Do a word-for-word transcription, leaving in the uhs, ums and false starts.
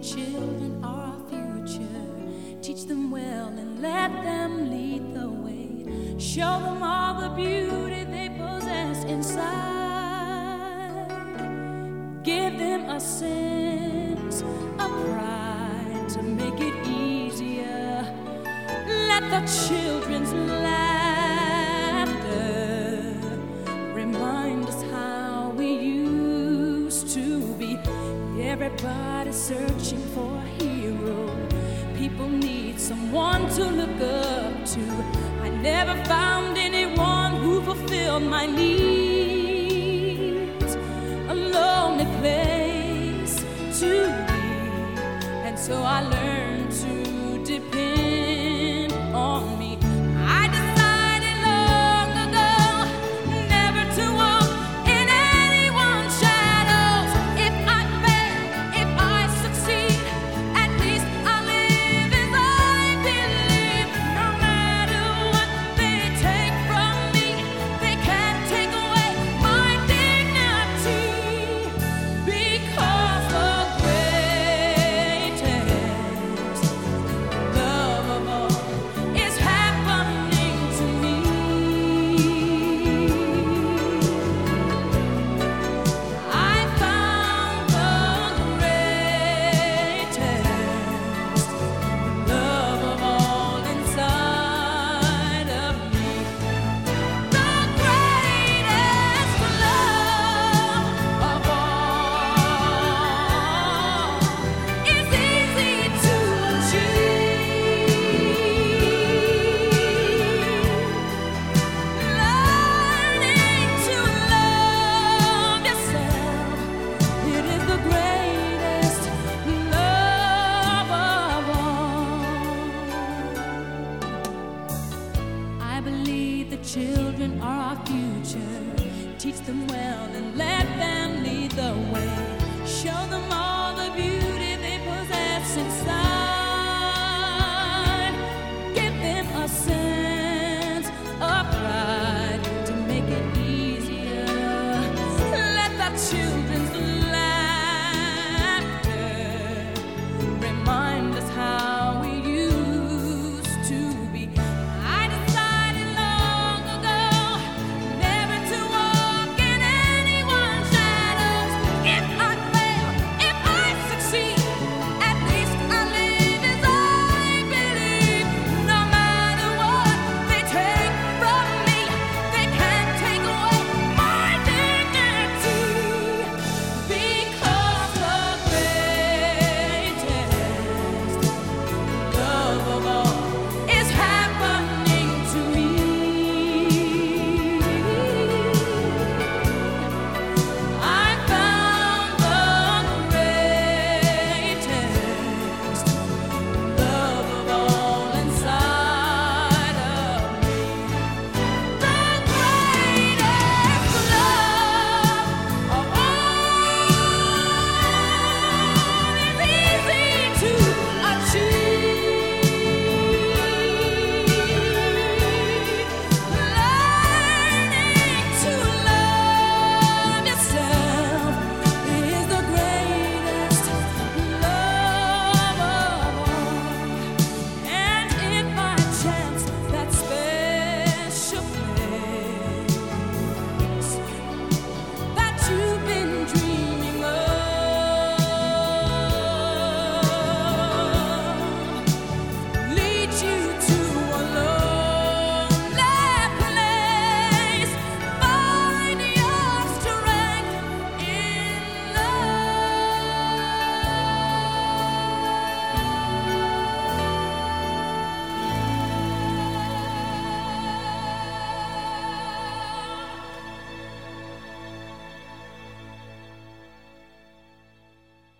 Children are our future. Teach them well and let them lead the way. Show them all the beauty they possess inside. Give them a sense of pride to make it easier. Let the children's laughter remind us how we used to be. Everybody's searching for a hero. People need someone to look up to. I never found anyone who fulfilled my needs. A lonely place to be, and so I learned